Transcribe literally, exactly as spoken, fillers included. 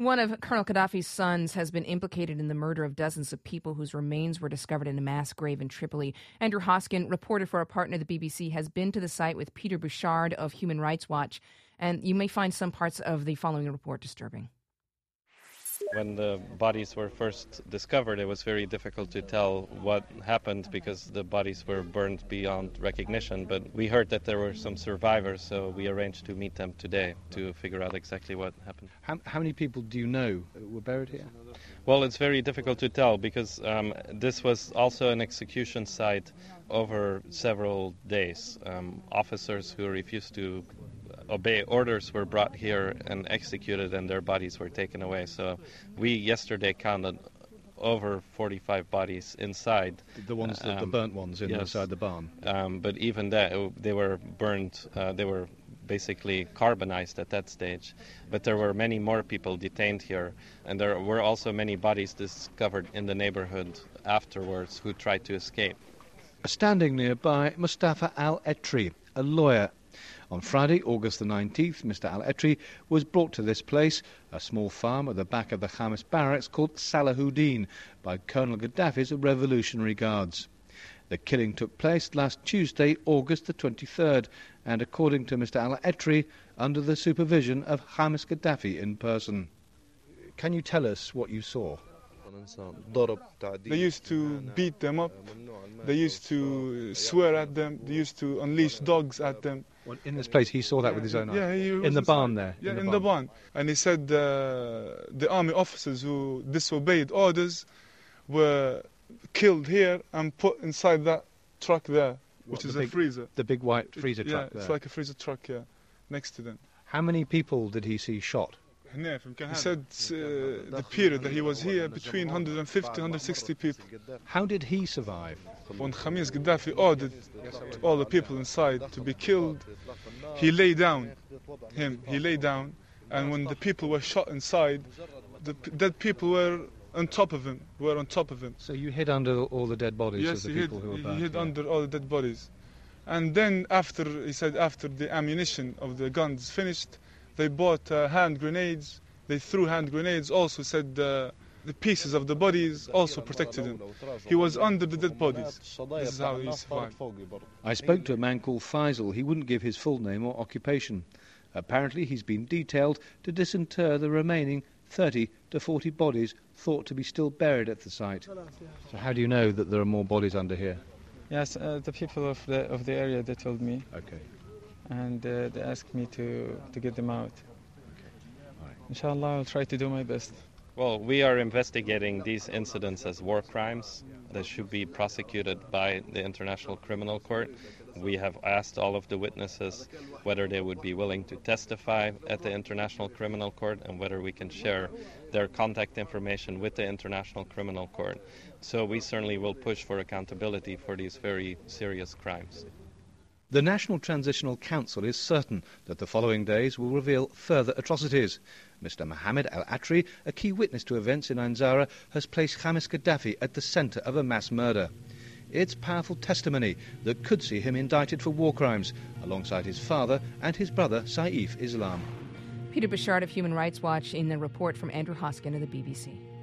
One of Colonel Gaddafi's sons has been implicated in the murder of dozens of people whose remains were discovered in a mass grave in Tripoli. Andrew Hoskin, reporter for our partner, the B B C, has been to the site with Peter Bouchard of Human Rights Watch, and you may find some parts of the following report disturbing. When the bodies were first discovered, it was very difficult to tell what happened because the bodies were burned beyond recognition. But we heard that there were some survivors, so we arranged to meet them today to figure out exactly what happened. How, how many people do you know were buried here? Well, it's very difficult to tell because um, this was also an execution site over several days. Um, officers who refused to obey orders were brought here and executed, and their bodies were taken away. So we yesterday counted over forty-five bodies inside. The ones, um, the burnt ones in, yes. inside the barn. Um, but even that, they were burned. Uh, they were basically carbonized at that stage. But there were many more people detained here, and there were also many bodies discovered in the neighborhood afterwards who tried to escape. Standing nearby, Mustafa Al-Etri, a lawyer. On Friday, August the nineteenth, Mister Al-Etri was brought to this place, a small farm at the back of the Khamis barracks called Salahuddin, by Colonel Gaddafi's Revolutionary Guards. The killing took place last Tuesday, August the twenty-third, and according to Mister Al-Etri, under the supervision of Khamis Gaddafi in person. Can you tell us what you saw? They used to beat them up, they used to swear at them, they used to unleash dogs at them. Well, in this place, he saw that with his own eyes? Yeah, he was in the inside. barn there? Yeah, in, the, in barn. the barn. And he said uh, the army officers who disobeyed orders were killed here and put inside that truck there, which what, is the a big, freezer. The big white freezer it, truck yeah, there? It's like a freezer truck, yeah, next to them. How many people did he see shot? He said uh, the period that he was here, between one hundred fifty, one hundred sixty people. How did he survive? When Khamis Gaddafi ordered all the people inside to be killed, he lay down, him, he lay down, and when the people were shot inside, the p- dead people were on top of him, were on top of him. So you hid under all the dead bodies yes, of the he people hid, who were he burned? hid yeah. under all the dead bodies. And then after, he said, after the ammunition of the guns finished, they bought uh, hand grenades, they threw hand grenades, also said uh, the pieces of the bodies also protected him. He was under the dead bodies. This is how he survived. I spoke to a man called Faisal. He wouldn't give his full name or occupation. Apparently he's been detailed to disinter the remaining thirty to forty bodies thought to be still buried at the site. So how do you know that there are more bodies under here? Yes, uh, the people of the of the area, they told me. Okay. And uh, they asked me to, to get them out. Okay. All right. Inshallah, I'll try to do my best. Well, we are investigating these incidents as war crimes that should be prosecuted by the International Criminal Court. We have asked all of the witnesses whether they would be willing to testify at the International Criminal Court and whether we can share their contact information with the International Criminal Court. So we certainly will push for accountability for these very serious crimes. The National Transitional Council is certain that the following days will reveal further atrocities. Mister Mohammed Al-Atri, a key witness to events in Ain Zara, has placed Khamis Gaddafi at the centre of a mass murder. It's powerful testimony that could see him indicted for war crimes, alongside his father and his brother Saif Islam. Peter Bouchard of Human Rights Watch in the report from Andrew Hoskin of the B B C.